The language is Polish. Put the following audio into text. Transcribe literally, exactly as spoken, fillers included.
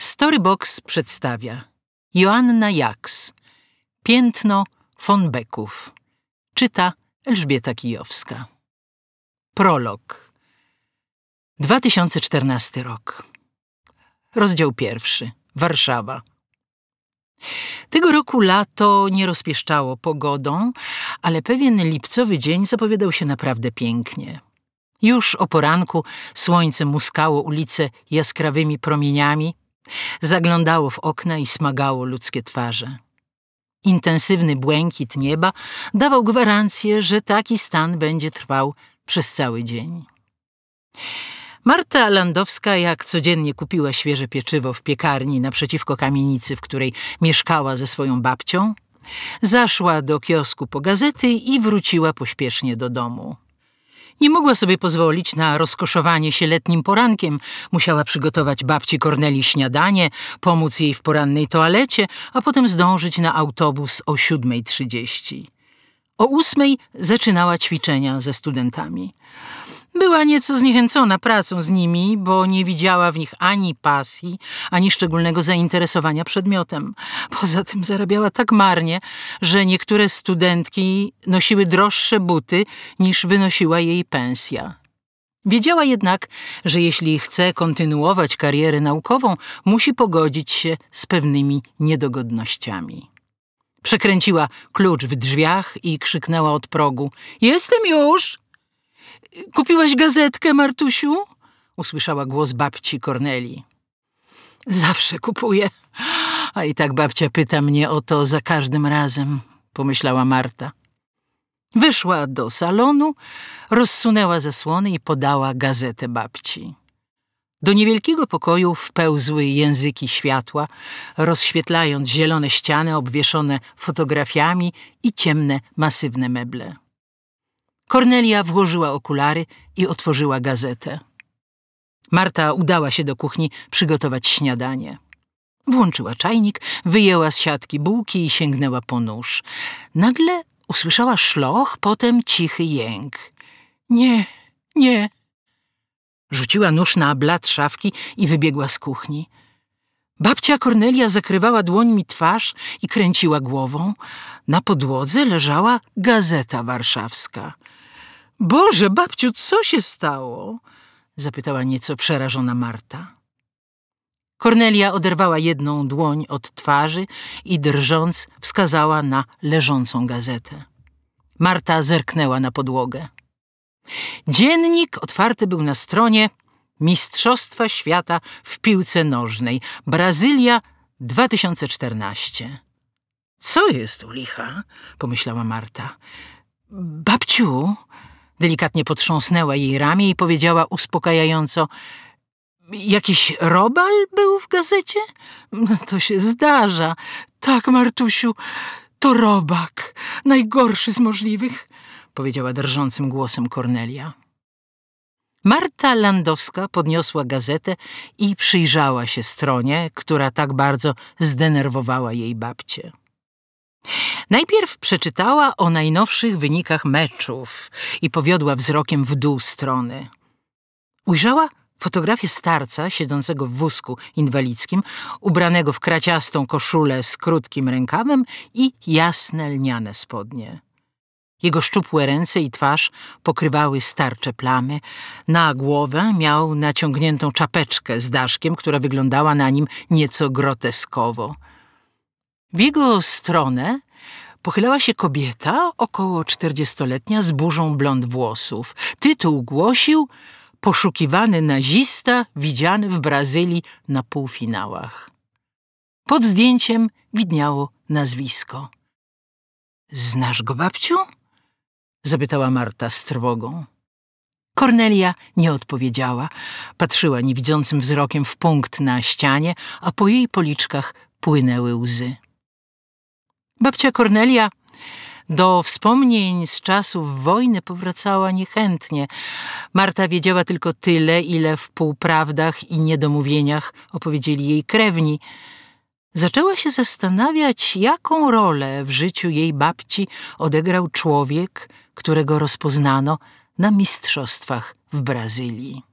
Storybox przedstawia Joanna Jaks, Piętno von Becków. Czyta Elżbieta Kijowska. Prolog. dwa tysiące czternasty rok. Rozdział pierwszy. Warszawa. Tego roku lato nie rozpieszczało pogodą, ale pewien lipcowy dzień zapowiadał się naprawdę pięknie. Już o poranku słońce muskało ulice jaskrawymi promieniami, zaglądało w okna i smagało ludzkie twarze. Intensywny błękit nieba dawał gwarancję, że taki stan będzie trwał przez cały dzień. Marta Landowska jak codziennie kupiła świeże pieczywo w piekarni naprzeciwko kamienicy, w której mieszkała ze swoją babcią, zaszła do kiosku po gazety i wróciła pośpiesznie do domu. Nie mogła sobie pozwolić na rozkoszowanie się letnim porankiem. Musiała przygotować babci Kornelii śniadanie, pomóc jej w porannej toalecie, a potem zdążyć na autobus o siódmej trzydzieści. O ósmej zaczynała ćwiczenia ze studentami. Była nieco zniechęcona pracą z nimi, bo nie widziała w nich ani pasji, ani szczególnego zainteresowania przedmiotem. Poza tym zarabiała tak marnie, że niektóre studentki nosiły droższe buty niż wynosiła jej pensja. Wiedziała jednak, że jeśli chce kontynuować karierę naukową, musi pogodzić się z pewnymi niedogodnościami. Przekręciła klucz w drzwiach i krzyknęła od progu: „Jestem już!” „Kupiłaś gazetkę, Martusiu?” usłyszała głos babci Kornelii. „Zawsze kupuję, a i tak babcia pyta mnie o to za każdym razem”, pomyślała Marta. Wyszła do salonu, rozsunęła zasłony i podała gazetę babci. Do niewielkiego pokoju wpełzły języki światła, rozświetlając zielone ściany obwieszone fotografiami i ciemne, masywne meble. Kornelia włożyła okulary i otworzyła gazetę. Marta udała się do kuchni przygotować śniadanie. Włączyła czajnik, wyjęła z siatki bułki i sięgnęła po nóż. Nagle usłyszała szloch, potem cichy jęk. „Nie, nie!” Rzuciła nóż na blat szafki i wybiegła z kuchni. Babcia Kornelia zakrywała dłońmi twarz i kręciła głową. Na podłodze leżała Gazeta Warszawska. „Boże, babciu, co się stało?” zapytała nieco przerażona Marta. Kornelia oderwała jedną dłoń od twarzy i drżąc wskazała na leżącą gazetę. Marta zerknęła na podłogę. Dziennik otwarty był na stronie Mistrzostwa Świata w piłce nożnej Brazylia dwa tysiące czternaście. „Co jest u licha?” pomyślała Marta. „Babciu”, delikatnie potrząsnęła jej ramię i powiedziała uspokajająco: „Jakiś robal był w gazecie? To się zdarza. Tak, Martusiu, to robak. Najgorszy z możliwych”, powiedziała drżącym głosem Kornelia. Marta Landowska podniosła gazetę i przyjrzała się stronie, która tak bardzo zdenerwowała jej babcię. Najpierw przeczytała o najnowszych wynikach meczów i powiodła wzrokiem w dół strony. Ujrzała fotografię starca siedzącego w wózku inwalidzkim, ubranego w kraciastą koszulę z krótkim rękawem i jasne lniane spodnie. Jego szczupłe ręce i twarz pokrywały starcze plamy. Na głowę miał naciągniętą czapeczkę z daszkiem, która wyglądała na nim nieco groteskowo. W jego stronę pochylała się kobieta, około czterdziestoletnia, z burzą blond włosów. Tytuł głosił: „Poszukiwany nazista widziany w Brazylii na półfinałach”. Pod zdjęciem widniało nazwisko. „Znasz go, babciu?” zapytała Marta z trwogą. Kornelia nie odpowiedziała. Patrzyła niewidzącym wzrokiem w punkt na ścianie, a po jej policzkach płynęły łzy. Babcia Kornelia do wspomnień z czasów wojny powracała niechętnie. Marta wiedziała tylko tyle, ile w półprawdach i niedomówieniach opowiedzieli jej krewni. Zaczęła się zastanawiać, jaką rolę w życiu jej babci odegrał człowiek, którego rozpoznano na mistrzostwach w Brazylii.